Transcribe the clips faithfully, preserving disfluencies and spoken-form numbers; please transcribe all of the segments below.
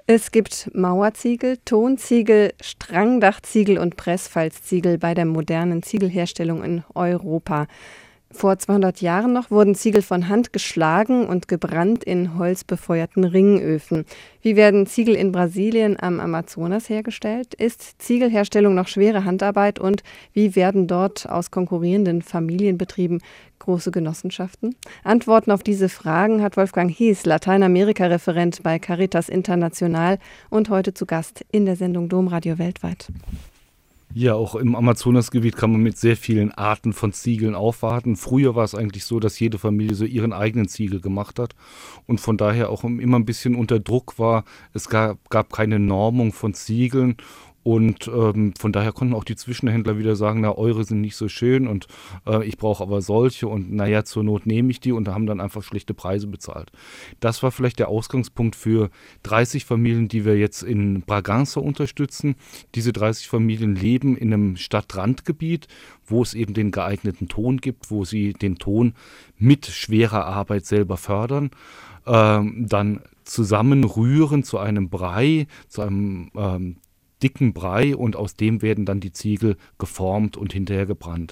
Es gibt Mauerziegel, Tonziegel, Strangdachziegel und Pressfalzziegel bei der modernen Ziegelherstellung in Europa. Vor zweihundert Jahren noch wurden Ziegel von Hand geschlagen und gebrannt in holzbefeuerten Ringöfen. Wie werden Ziegel in Brasilien am Amazonas hergestellt? Ist Ziegelherstellung noch schwere Handarbeit? Und wie werden dort aus konkurrierenden Familienbetrieben große Genossenschaften? Antworten auf diese Fragen hat Wolfgang Hies, Lateinamerika-Referent bei Caritas International und heute zu Gast in der Sendung Domradio weltweit. Ja, auch im Amazonasgebiet kann man mit sehr vielen Arten von Ziegeln aufwarten. Früher war es eigentlich so, dass jede Familie so ihren eigenen Ziegel gemacht hat und von daher auch immer ein bisschen unter Druck war. Es gab, gab keine Normung von Ziegeln. Und ähm, von daher konnten auch die Zwischenhändler wieder sagen, na, eure sind nicht so schön und äh, ich brauche aber solche und naja, zur Not nehme ich die und haben dann einfach schlechte Preise bezahlt. Das war vielleicht der Ausgangspunkt für dreißig Familien, die wir jetzt in Bragança unterstützen. Diese dreißig Familien leben in einem Stadtrandgebiet, wo es eben den geeigneten Ton gibt, wo sie den Ton mit schwerer Arbeit selber fördern, ähm, dann zusammenrühren zu einem Brei, zu einem ähm, dicken Brei und aus dem werden dann die Ziegel geformt und hinterher gebrannt.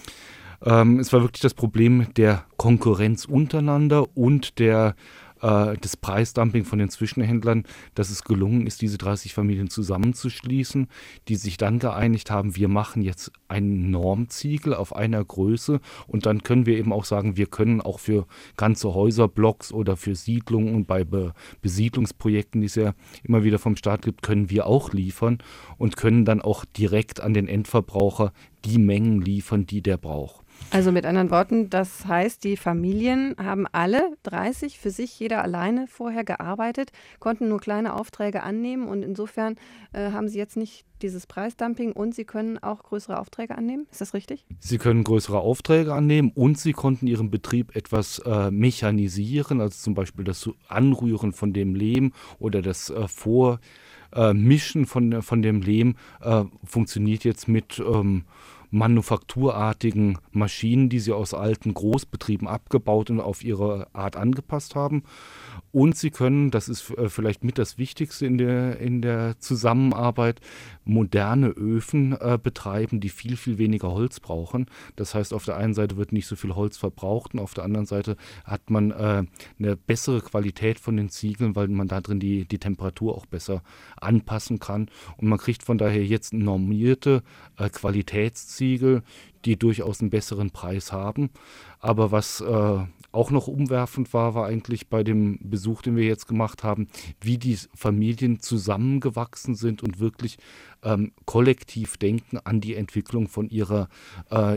Ähm, es war wirklich das Problem der Konkurrenz untereinander und der, äh, des Preisdumping von den Zwischenhändlern, dass es gelungen ist, diese dreißig Familien zusammenzuschließen, die sich dann geeinigt haben, wir machen jetzt einen Normziegel auf einer Größe und dann können wir eben auch sagen, wir können auch für ganze Häuserblocks oder für Siedlungen und bei Be- Besiedlungsprojekten, die es ja immer wieder vom Staat gibt, können wir auch liefern und können dann auch direkt an den Endverbraucher die Mengen liefern, die der braucht. Also mit anderen Worten, das heißt, die Familien haben alle dreißig für sich, jeder alleine vorher gearbeitet, konnten nur kleine Aufträge annehmen und insofern äh, haben sie jetzt nicht dieses Preisdumping und sie können auch größere Aufträge annehmen. Ist das richtig? Sie können größere Aufträge annehmen und sie konnten ihren Betrieb etwas äh, mechanisieren, also zum Beispiel das Anrühren von dem Lehm oder das äh, Vormischen von, von dem Lehm äh, funktioniert jetzt mit ähm, manufakturartigen Maschinen, die sie aus alten Großbetrieben abgebaut und auf ihre Art angepasst haben. Und sie können, das ist äh, vielleicht mit das Wichtigste in der, in der Zusammenarbeit, moderne Öfen äh, betreiben, die viel, viel weniger Holz brauchen. Das heißt, auf der einen Seite wird nicht so viel Holz verbraucht und auf der anderen Seite hat man äh, eine bessere Qualität von den Ziegeln, weil man da drin die, die Temperatur auch besser anpassen kann. Und man kriegt von daher jetzt normierte äh, Qualitätsziegel, die durchaus einen besseren Preis haben. Aber was äh, auch noch umwerfend war, war eigentlich bei dem Besuch, den wir jetzt gemacht haben, wie die Familien zusammengewachsen sind und wirklich ähm, kollektiv denken an die Entwicklung von ihrer äh,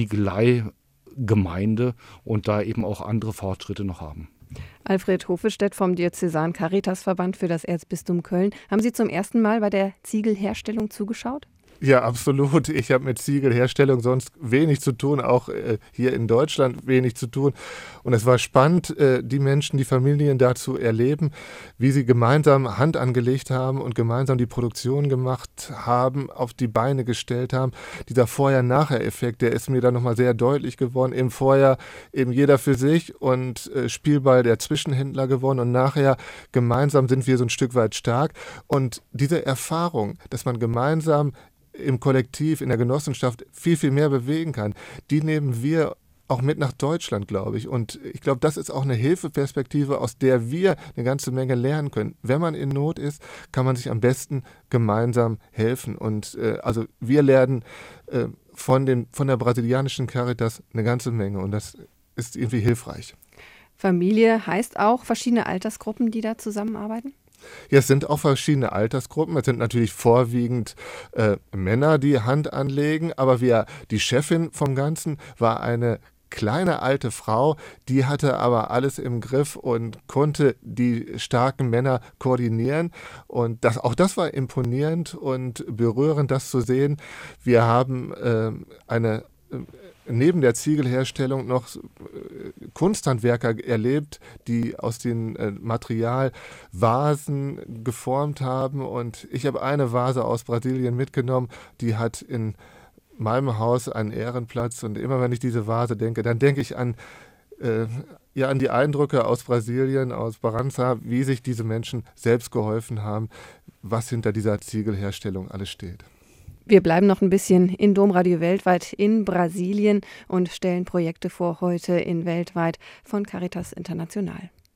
Ziegeleigemeinde und da eben auch andere Fortschritte noch haben. Alfred Hofestedt vom Diözesan Caritasverband für das Erzbistum Köln. Haben Sie zum ersten Mal bei der Ziegelherstellung zugeschaut? Ja, absolut. Ich habe mit Ziegelherstellung sonst wenig zu tun, auch äh, hier in Deutschland wenig zu tun. Und es war spannend, äh, die Menschen, die Familien da zu erleben, wie sie gemeinsam Hand angelegt haben und gemeinsam die Produktion gemacht haben, auf die Beine gestellt haben. Dieser Vorher-Nachher-Effekt, der ist mir dann nochmal sehr deutlich geworden. Im Vorher eben jeder für sich und äh, Spielball der Zwischenhändler gewonnen und nachher gemeinsam sind wir so ein Stück weit stark. Und diese Erfahrung, dass man gemeinsam im Kollektiv, in der Genossenschaft viel, viel mehr bewegen kann, die nehmen wir auch mit nach Deutschland, glaube ich. Und ich glaube, das ist auch eine Hilfeperspektive, aus der wir eine ganze Menge lernen können. Wenn man in Not ist, kann man sich am besten gemeinsam helfen. Und äh, also wir lernen äh, von, den, von der brasilianischen Caritas eine ganze Menge und das ist irgendwie hilfreich. Familie heißt auch verschiedene Altersgruppen, die da zusammenarbeiten? Ja, es sind auch verschiedene Altersgruppen. Es sind natürlich vorwiegend äh, Männer, die Hand anlegen, aber wir, die Chefin vom Ganzen war eine kleine alte Frau, die hatte aber alles im Griff und konnte die starken Männer koordinieren. Und das, auch das war imponierend und berührend, das zu sehen. Wir haben äh, eine äh, neben der Ziegelherstellung noch Kunsthandwerker erlebt, die aus dem Material Vasen geformt haben. Und ich habe eine Vase aus Brasilien mitgenommen, die hat in meinem Haus einen Ehrenplatz. Und immer wenn ich diese Vase denke, dann denke ich an äh, ja an die Eindrücke aus Brasilien, aus Bragança, wie sich diese Menschen selbst geholfen haben, was hinter dieser Ziegelherstellung alles steht. Wir bleiben noch ein bisschen in Domradio Weltweit in Brasilien und stellen Projekte vor, heute in Weltweit von Caritas International.